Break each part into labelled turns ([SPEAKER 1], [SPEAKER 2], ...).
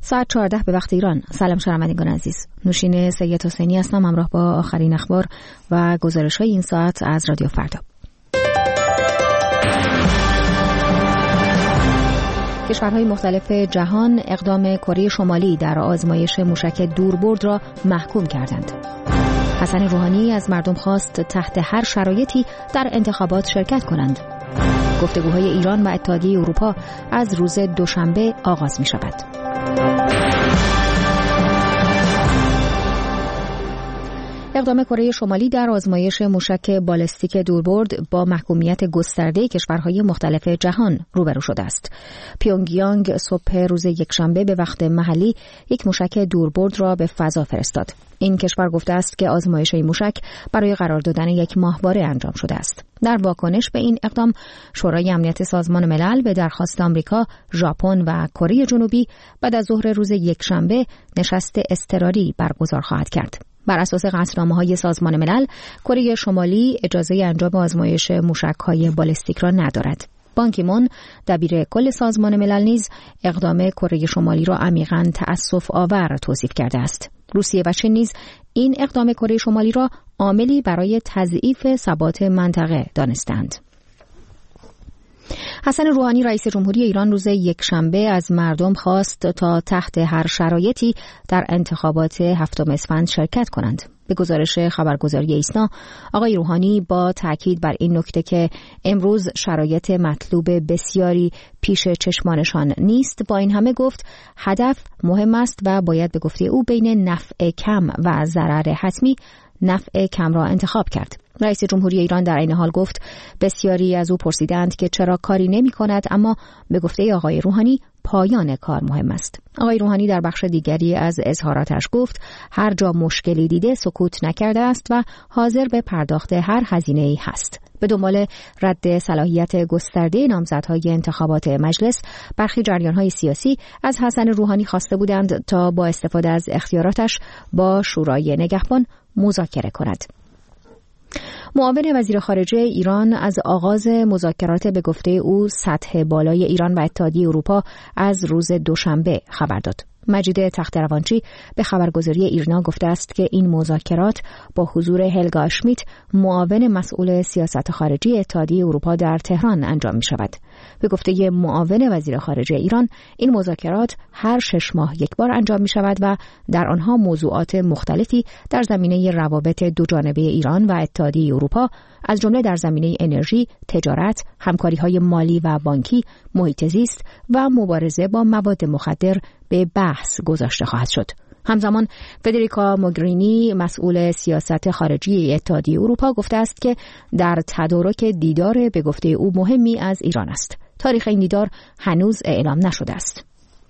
[SPEAKER 1] ساعت 14 به وقت ایران. سلام شنوندگان عزیز. نوشین سید حسینی هستم، همراه با آخرین اخبار و گزارش‌های این ساعت از رادیو فردا. کشورهای مختلف جهان اقدام کره شمالی در آزمایش موشک دوربرد را محکوم کردند. حسن روحانی از مردم خواست تحت هر شرایطی در انتخابات شرکت کنند. گفتگوهای ایران و اتحادیه اروپا از روز دوشنبه آغاز می شود. اقدام کره شمالی در آزمایش موشک بالستیک دوربرد با محکومیت گسترده کشورهای مختلف جهان روبرو شده است. پیونگیانگ صبح روز یکشنبه به وقت محلی یک موشک دوربرد را به فضا فرستاد. این کشور گفته است که آزمایش این موشک برای قرار دادن یک ماهواره انجام شده است. در واکنش به این اقدام، شورای امنیت سازمان ملل به درخواست آمریکا، ژاپن و کره جنوبی بعد از ظهر روز یکشنبه نشست اضطراری برگزار خواهد کرد. بر اساس قطعنامه‌های سازمان ملل، کره شمالی اجازه انجام آزمایش موشک‌های بالستیک را ندارد. بان کی مون، دبیر کل سازمان ملل، نیز اقدام کره شمالی را عمیقاً تأسف آور توصیف کرده است. روسیه و چین نیز این اقدام کره شمالی را عاملی برای تضعیف ثبات منطقه دانستند. حسن روحانی رئیس جمهوری ایران روز یکشنبه از مردم خواست تا تحت هر شرایطی در انتخابات 7 اسفند شرکت کنند. به گزارش خبرگزاری ایسنا، آقای روحانی با تاکید بر این نکته که امروز شرایط مطلوب بسیاری پیش چشمانشان نیست، با این همه گفت هدف مهم است و باید به گفته او بین نفع کم و ضرر حتمی نفع کم را انتخاب کرد. رئیس جمهوری ایران در این حال گفت بسیاری از او پرسیدند که چرا کاری نمی کند، اما به گفته آقای روحانی پایان کار مهم است. آقای روحانی در بخش دیگری از اظهاراتش گفت هر جا مشکلی دیده سکوت نکرده است و حاضر به پرداخت هر هزینه‌ای هست. به دنبال رد صلاحیت گسترده نامزدهای انتخابات مجلس، برخی جریان‌های سیاسی از حسن روحانی خواسته بودند تا با استفاده از اختیاراتش با شورای نگهبان مذاکره کند. معاون وزیر خارجه ایران از آغاز مذاکرات به گفته او سطح بالای ایران و اتحادیه اروپا از روز دوشنبه خبر داد. مجید تختروانچی به خبرگزاری ایرنا گفته است که این مذاکرات با حضور هلگا اشمیت، معاون مسئول سیاست خارجی اتحادیه اروپا در تهران انجام می شود. به گفته معاون وزیر خارجه ایران، این مذاکرات هر 6 ماه یک بار انجام می شود و در آنها موضوعات مختلفی در زمینه روابط دوجانبه ایران و اتحادیه اروپا، از جمله در زمینه انرژی، تجارت، همکاری‌های مالی و بانکی، محیط زیست و مبارزه با مواد مخدر به بحث گذاشته خواهد شد. همزمان فدریکا موگرینی، مسئول سیاست خارجی اتحادیه اروپا، گفته است که در تدارک دیدار به گفته او مهمی از ایران است. تاریخ این دیدار هنوز اعلام نشده است.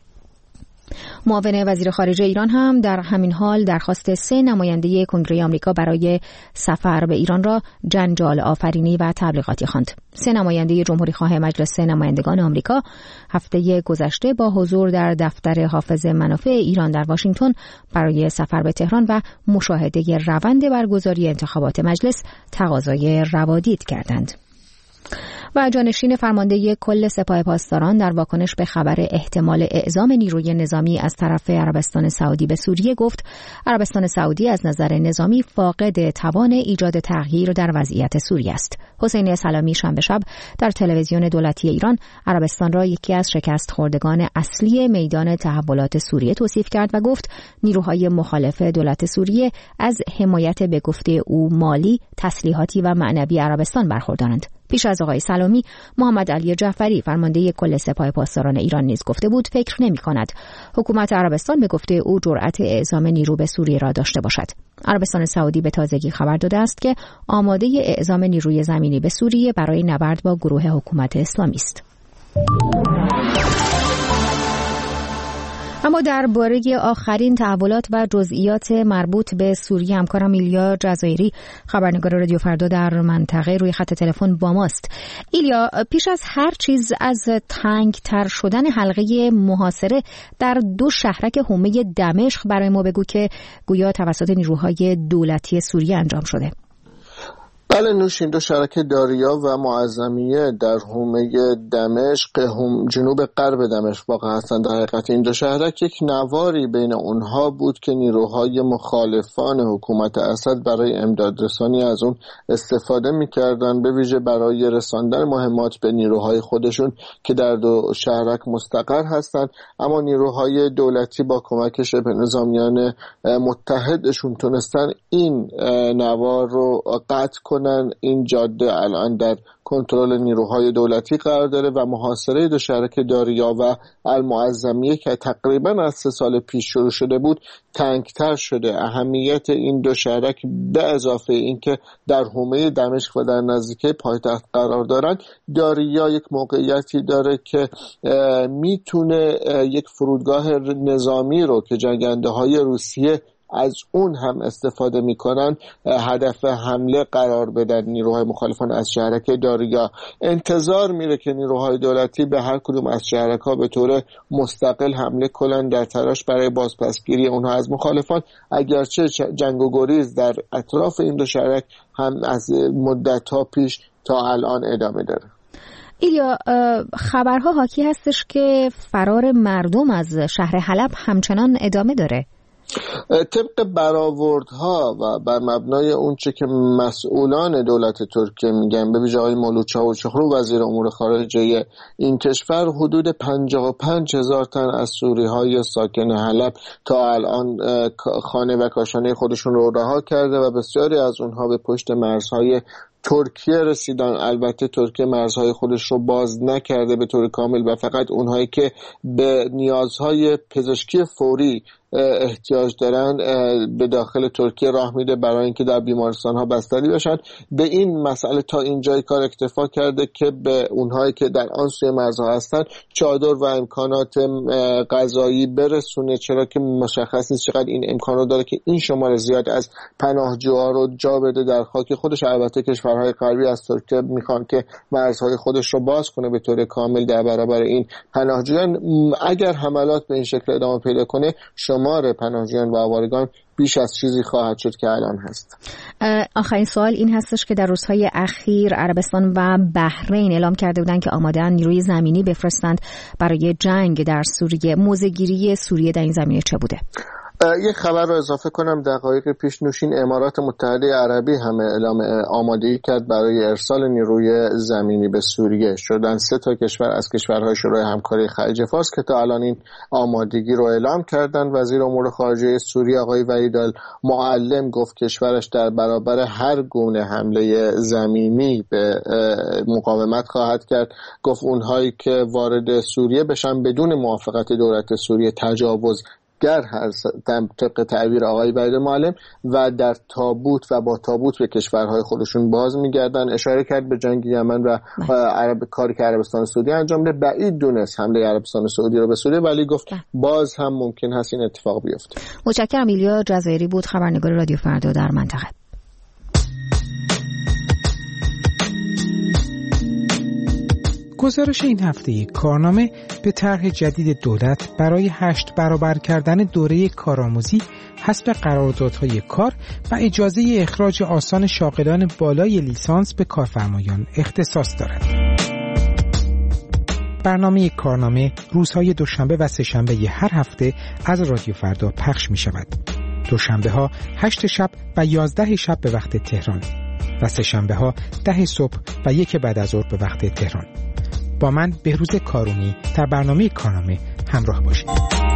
[SPEAKER 1] معاون وزیر خارجه ایران هم در همین حال درخواست 3 نماینده کنگره آمریکا برای سفر به ایران را جنجال آفرینی و تبلیغاتی خواند. 3 نماینده جمهوری خواه مجلس نمایندگان آمریکا هفته گذشته با حضور در دفتر حافظ منافع ایران در واشنگتن برای سفر به تهران و مشاهده روند برگزاری انتخابات مجلس تقاضای روادید کردند. و جانشین فرمانده کل سپاه پاسداران در واکنش به خبر احتمال اعزام نیروی نظامی از طرف عربستان سعودی به سوریه گفت عربستان سعودی از نظر نظامی فاقد توان ایجاد تغییر در وضعیت سوریه است. حسین سلامی شنبه شب در تلویزیون دولتی ایران عربستان را یکی از شکست خوردگان اصلی میدان تحولات سوریه توصیف کرد و گفت نیروهای مخالف دولت سوریه از حمایت به گفته او مالی، تسلیحاتی و معنوی عربستان برخوردارند. پیش از آقای سلامی، محمد علی جعفری فرمانده کل سپاه پاسداران ایران نیز گفته بود فکر نمی‌کند حکومت عربستان به گفته او جرأت اعزام نیرو به سوریه را داشته باشد. عربستان سعودی به تازگی خبر داده است که آماده اعزام نیروی زمینی به سوریه برای نبرد با گروه حکومت اسلامی است. اما درباره آخرین تحولات و جزئیات مربوط به سوریه همکارم ایلیا جزایری خبرنگار رادیو فردا در منطقه روی خط تلفن با ماست. ایلیا، پیش از هر چیز از تنگ‌تر شدن حلقه محاصره در 2 شهرک حومه دمشق برای ما بگو که گویا توسط نیروهای دولتی سوریه انجام شده.
[SPEAKER 2] بله نوشین، دو شهرک داریا و معظمیه در حومه دمشق، جنوب غرب دمشق واقع هستند. در حقیقت این دو شهرک یک نواری بین اونها بود که نیروهای مخالفان حکومت اسد برای امدادرسانی از اون استفاده می‌کردند، به ویژه برای رساندن مهمات به نیروهای خودشون که در دو شهرک مستقر هستند. اما نیروهای دولتی با کمک شبه نظامیان متحدشون تونستن این نوار رو قطع کنن. این جاده الان در کنترل نیروهای دولتی قرار داره و محاصره دو شهرک داریا و المعظمیه که تقریبا از 3 سال پیش شروع شده بود تنگتر شده. اهمیت این دو شهرک به اضافه اینکه در حومه دمشق و در نزدیکی پایتخت قرار دارند، داریا یک موقعیتی داره که میتونه یک فرودگاه نظامی رو که جنگنده های روسیه از اون هم استفاده میکنن هدف حمله قرار بدن. نیروهای مخالفان از شهرک داریا انتظار میره که نیروهای دولتی به هر کدوم از شهرک‌ها به طور مستقل حمله کنن در تلاش برای بازپسگیری اونها از مخالفان، اگرچه جنگ و گریز در اطراف این دو شهرک هم از مدت‌ها پیش تا الان ادامه داره.
[SPEAKER 1] ایلیا، خبرها حاکی هستش که فرار مردم از شهر حلب همچنان ادامه داره.
[SPEAKER 2] طبق برآوردها و بر مبنای اونچه که مسئولان دولت ترکیه میگن، به ویژه آقای مولود چاوشوغلو وزیر امور خارجه این کشور، حدود 55,000 تن از سوری‌های ساکن حلب تا الان خانه و کاشانه خودشون رو رها کرده و بسیاری از اونها به پشت مرزهای ترکیه رسیدن. البته ترکیه مرزهای خودش رو باز نکرده به طور کامل و فقط اونهایی که به نیازهای پزشکی فوری احتیاج دارن به داخل ترکیه راه میده برای اینکه در بیمارستان ها بستری بشن. به این مسئله تا اینجای کار اکتفا کرده که به اونهایی که در آن سوی مرزها هستن چادر و امکانات غذایی برسونه، چرا که مشخص نیست چقدر این امکانات داره که این شمار زیاد از پناهجوها رو جا بده در خاک خودش. البته کشورهای غربی از ترکیه میخوان که مرزهای خودش رو باز کنه به طور کامل در برابر این پناهجویان. اگر حملات به این شکل ادامه پیدا کنه، شمار پناهجویان و آوارگان بیش از چیزی خواهد شد که الان هست.
[SPEAKER 1] آخرین سوال این هستش که در روزهای اخیر عربستان و بحرین اعلام کرده بودند که آماده‌اند نیروی زمینی بفرستند برای جنگ در سوریه. موضع‌گیری سوریه در این زمینه چه بوده؟
[SPEAKER 2] یک خبر رو اضافه کنم. دقایق پیش نوشین امارات متحده عربی هم اعلام آمادگی کرد برای ارسال نیروی زمینی به سوریه. شدن 3 تا کشور از کشورهای شورای همکاری خلیج فارس که تا الان این آمادگی رو اعلام کردن. وزیر امور خارجه سوریه آقای وحید المعلم گفت کشورش در برابر هر گونه حمله زمینی به مقاومت خواهد کرد. گفت اونهایی که وارد سوریه بشن بدون موافقت دولت سوریه تجاوز گر هست طبق تعبیر آقای وحید معلم و در تابوت و با تابوت به کشورهای خودشون باز میگردن. اشاره کرد به جنگ یمن و کاری که عربستان سعودی انجام ده. بعید دونست حمله عربستان سعودی رو به سوریه، ولی گفت باز هم ممکن هست این اتفاق بیفته.
[SPEAKER 1] متشکرم. ایلیا جزایری بود، خبرنگار رادیو فردا در منطقه.
[SPEAKER 3] گزارش این هفته کارنامه به طرح جدید دولت برای 8 برابر کردن دوره کارآموزی حسب قراردادهای کار و اجازه اخراج آسان شاغلان بالای لیسانس به کارفرمایان اختصاص دارد. برنامه کارنامه روزهای دوشنبه و سه‌شنبه هر هفته از رادیو فردا پخش می شود. دوشنبه ها 8 شب و 11 شب به وقت تهران و سه‌شنبه ها 10 صبح و 1 بعد از ظهر به وقت تهران. با من بهروز کارونی در برنامه کارنامه همراه باشید.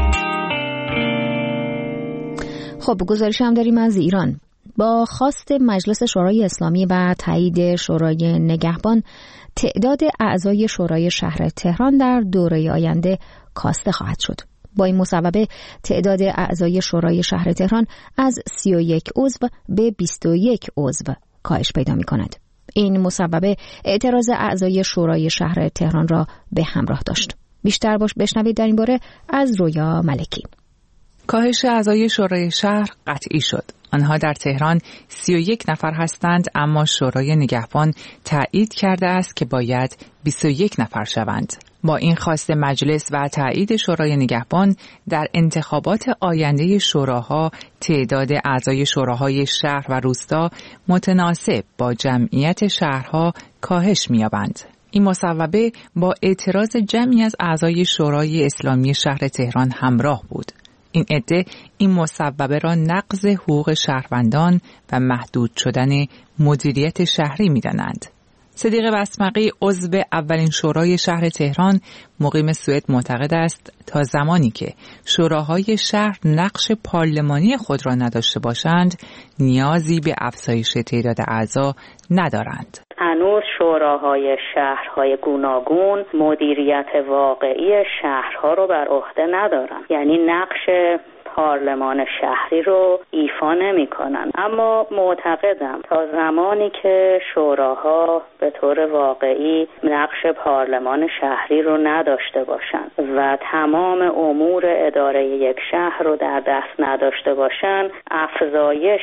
[SPEAKER 1] خب گزارش هم داریم از ایران. با خواست مجلس شورای اسلامی و تایید شورای نگهبان، تعداد اعضای شورای شهر تهران در دوره آینده کاسته خواهد شد. با این مصوبه تعداد اعضای شورای شهر تهران از 31 عضو به 21 عضو کاهش پیدا می کند. این مصوبه اعتراض اعضای شورای شهر تهران را به همراه داشت. بیشتر بشنوید در این باره از رویا ملکی.
[SPEAKER 4] کاهش اعضای شورای شهر قطعی شد. آنها در تهران 31 نفر هستند، اما شورای نگهبان تایید کرده است که باید 21 نفر شوند. با این خواست مجلس و تایید شورای نگهبان در انتخابات آینده شوراها تعداد اعضای شوراهای شهر و روستا متناسب با جمعیت شهرها کاهش می‌یابند. این مصوبه با اعتراض جمعی از اعضای شورای اسلامی شهر تهران همراه بود. این عده این مصوبه را نقض حقوق شهروندان و محدود شدن مدیریت شهری می‌دانند. صدیق بسمقی عضو اولین شورای شهر تهران مقیم سوئد معتقد است تا زمانی که شوراهای شهر نقش پارلمانی خود را نداشته باشند نیازی به افزایش تعداد اعضا ندارند.
[SPEAKER 5] هنوز شوراهای شهرهای گوناگون مدیریت واقعی شهرها رو بر عهده ندارند، یعنی نقش پارلمان شهری رو ایفا نمی کنن. اما معتقدم تا زمانی که شوراها به طور واقعی نقش پارلمان شهری رو نداشته باشن و تمام امور اداره یک شهر رو در دست نداشته باشن، افزایش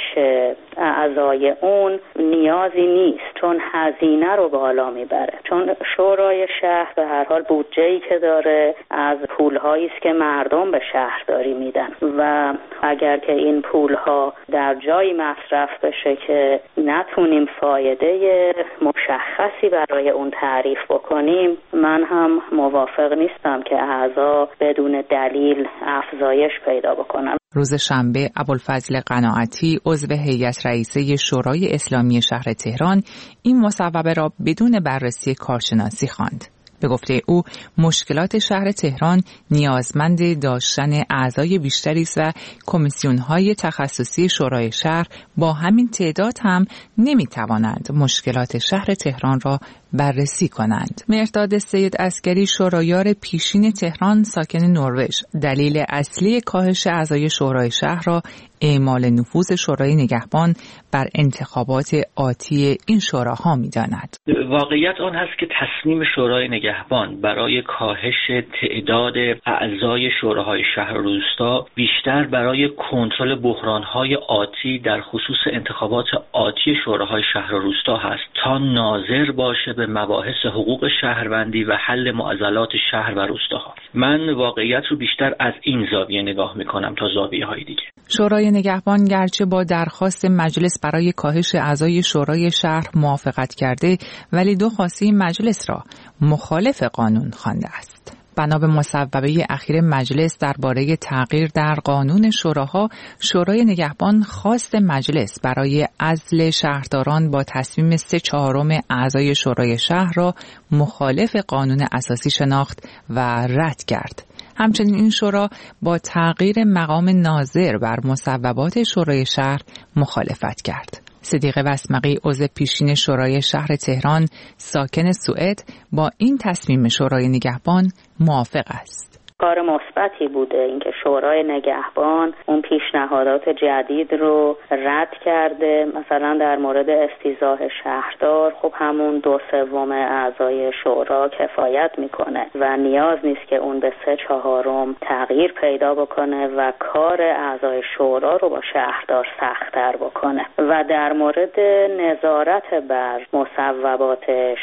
[SPEAKER 5] اعضای اون نیازی نیست، چون هزینه رو بالا میبره. چون شورای شهر به هر حال بودجه‌ای که داره از پولهایی است که مردم به شهرداری میدن و اگر که این پولها در جایی مصرف بشه که نتونیم فایده مشخصی برای اون تعریف بکنیم، من هم موافق نیستم که اعضا بدون دلیل افزایش پیدا بکنن.
[SPEAKER 4] روز شنبه ابوالفضل قناعتی عضو هیئت رئیسه شورای اسلامی شهر تهران این مصوبه را بدون بررسی کارشناسی خواند. به گفته او مشکلات شهر تهران نیازمند داشتن اعضای بیشتری است و کمیسیون‌های تخصصی شورای شهر با همین تعداد هم نمی‌توانند مشکلات شهر تهران را بررسی کنند. مهرداد سید عسکری شورایار پیشین تهران ساکن نروژ دلیل اصلی کاهش اعضای شورای شهر را اعمال نفوذ شورای نگهبان بر انتخابات آتی این شوراها می‌داند.
[SPEAKER 6] واقعیت آن هست که تصمیم شورای نگهبان برای کاهش تعداد اعضای شوراهای شهر و روستا بیشتر برای کنترل بحران‌های آتی در خصوص انتخابات آتی شوراهای شهر و روستا هست تا ناظر باشه به مباحث حقوق شهروندی و حل معضلات شهر و روستاها. من واقعیت رو بیشتر از این زاویه نگاه می‌کنم تا زاویه‌های دیگه.
[SPEAKER 4] شورای نگهبان گرچه با درخواست مجلس برای کاهش اعضای شورای شهر موافقت کرده، ولی دو خواسته مجلس را مخالف قانون خوانده است. بنا به مصوبه اخیر مجلس درباره تغییر در قانون شوراها، شورای نگهبان خواست مجلس برای عزل شهرداران با تصمیم 3/4 اعضای شورای شهر را مخالف قانون اساسی شناخت و رد کرد. همچنین این شورا با تغییر مقام ناظر بر مصوبات شورای شهر مخالفت کرد. صدیق بسمقی عضو پیشین شورای شهر تهران ساکن سوئد با این تصمیم شورای نگهبان موافق است.
[SPEAKER 5] کار مثبتی بوده اینکه شورای نگهبان اون پیشنهادات جدید رو رد کرده. مثلا در مورد استیضاح شهردار، خب همون 2/3 اعضای شورا کفایت میکنه و نیاز نیست که اون به 3/4 تغییر پیدا بکنه و کار اعضای شورا رو با شهردار سخت‌تر بکنه. و در مورد نظارت بر مصوبات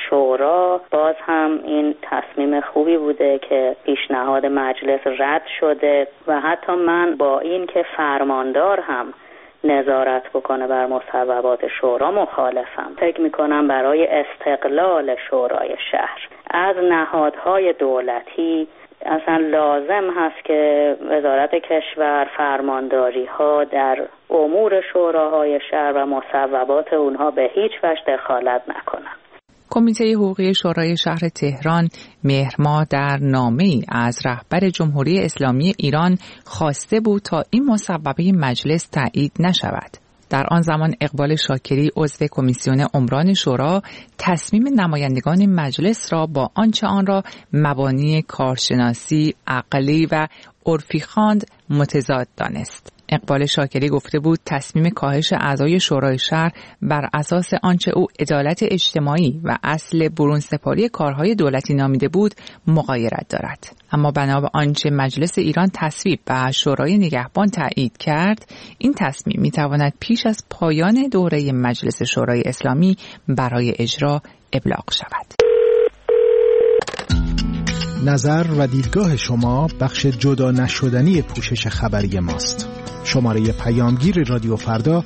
[SPEAKER 5] شورا باز هم این تصمیم خوبی بوده که پیشنهاد مجلس رد شده و حتی من با این که فرماندار هم نظارت بکنه بر مصوبات شورا مخالفم. فکر میکنم برای استقلال شورای شهر از نهادهای دولتی اصلا لازم هست که وزارت کشور فرمانداری ها در امور شوراهای شهر و مصوبات اونها به هیچ وجه دخالت نکنن.
[SPEAKER 4] کمیته حقوقی شورای شهر تهران مهر ماه در نامه‌ای از رهبر جمهوری اسلامی ایران خواسته بود تا این مصوبه مجلس تایید نشود. در آن زمان اقبال شاکری عضو کمیسیون عمران شورا تصمیم نمایندگان مجلس را با آنچه آن را مبانی کارشناسی، عقلی و عرفی خواند متضاد دانست. اقبال شاکری گفته بود تصمیم کاهش اعضای شورای شهر بر اساس آنچه او عدالت اجتماعی و اصل برون سپاری کارهای دولتی نامیده بود مغایرت دارد. اما بنا به آنچه مجلس ایران تصویب و شورای نگهبان تایید کرد، این تصمیم میتواند پیش از پایان دوره مجلس شورای اسلامی برای اجرا ابلاغ شود.
[SPEAKER 7] نظر و دیدگاه شما بخش جدا نشدنی پوشش خبری ماست. شماره پیامگیر رادیو فردا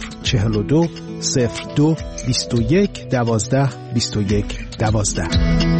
[SPEAKER 7] 0042 02 21 12 21 12.